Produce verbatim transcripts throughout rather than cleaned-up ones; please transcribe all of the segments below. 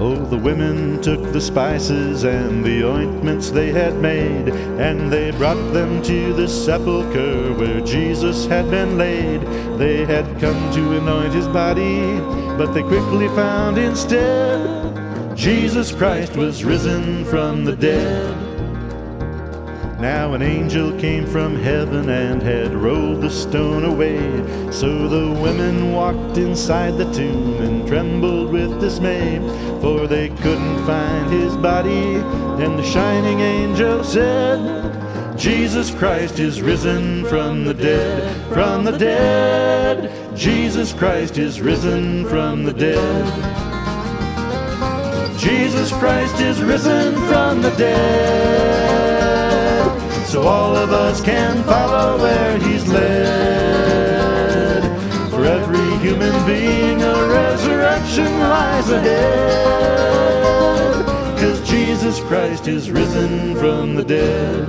Oh, the women took the spices and the ointments they had made, and they brought them to the sepulchre where Jesus had been laid. They had come to anoint his body, but they quickly found instead Jesus Christ was risen from the dead. Now an angel came from heaven and had rolled the stone away. So the women walked inside the tomb and trembled with dismay, for they couldn't find his body. And the shining angel said, Jesus Christ is risen from the dead, from the dead. Jesus Christ is risen from the dead. Jesus Christ is risen from the dead. So all of us can follow where he's led. For every human being a resurrection lies ahead, 'cause Jesus Christ is risen from the dead.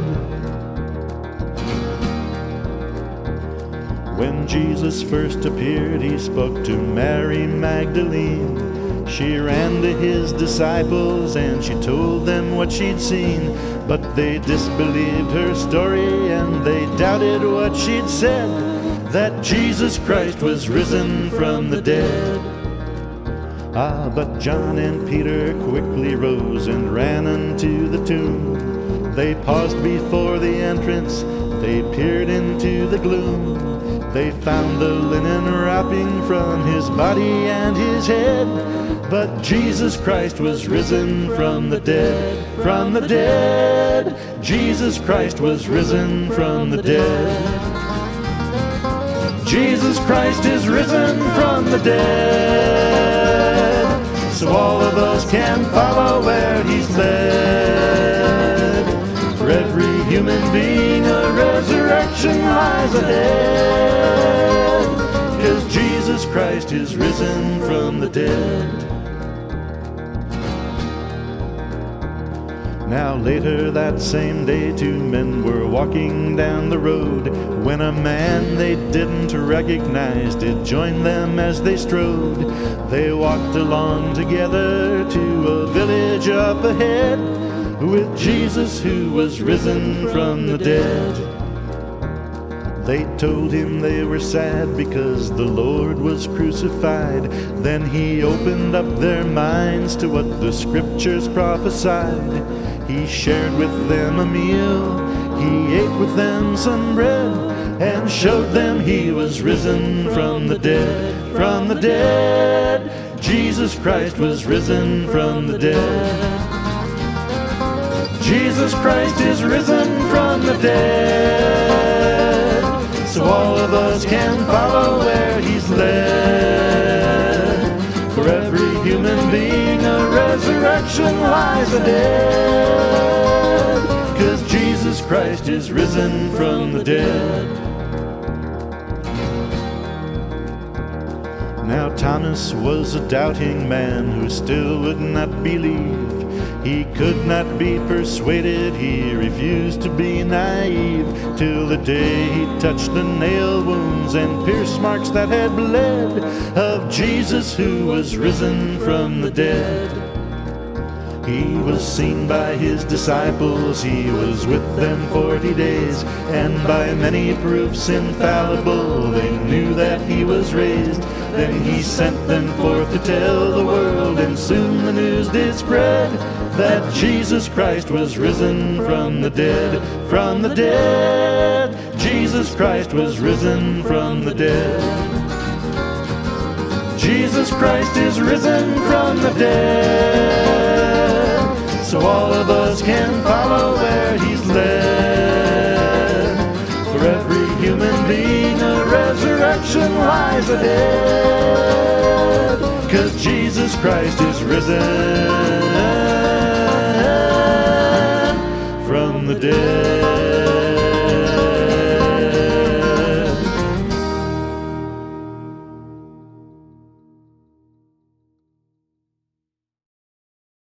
When Jesus first appeared, he spoke to Mary Magdalene. She ran to his disciples and she told them what she'd seen, but they disbelieved her story and they doubted what she'd said, that Jesus Christ was risen from the dead. Ah, but John and Peter quickly rose and ran unto the tomb. They paused before the entrance, they peered into the gloom. They found the linen wrapping from his body and his head, but Jesus Christ was risen from the dead, from the dead. Jesus Christ was risen from the dead. Jesus Christ is risen from the dead. So all of us can follow where he's led. For every human being a resurrection lies ahead, 'cause Jesus Christ is risen from the dead. Now later that same day, two men were walking down the road, when a man they didn't recognize did join them as they strode. They walked along together to a village up ahead, with Jesus who was risen from the dead. They told him they were sad because the Lord was crucified. Then he opened up their minds to what the scriptures prophesied. He shared with them a meal, he ate with them some bread, and showed them he was risen from the dead, from the dead. Jesus Christ was risen from the dead. Jesus Christ is risen from the dead. So all of us can follow where he's led. For every human being a resurrection lies ahead, 'cause Jesus Christ is risen from the dead. Now Thomas was a doubting man who still would not believe. He could not be persuaded, he refused to be naive, till the day he touched the nail wounds and pierce marks that had bled of Jesus who was risen from the dead. He was seen by his disciples, he was with them forty days, and by many proofs infallible they knew that he was raised. Then he sent them forth to tell the world, and soon the news did spread that Jesus Christ was risen from the dead, from the dead. Jesus Christ was risen from the dead. Jesus Christ is risen from the dead. So all of us can follow where he's led. For every human being a resurrection lies ahead, 'cause Jesus Christ is risen.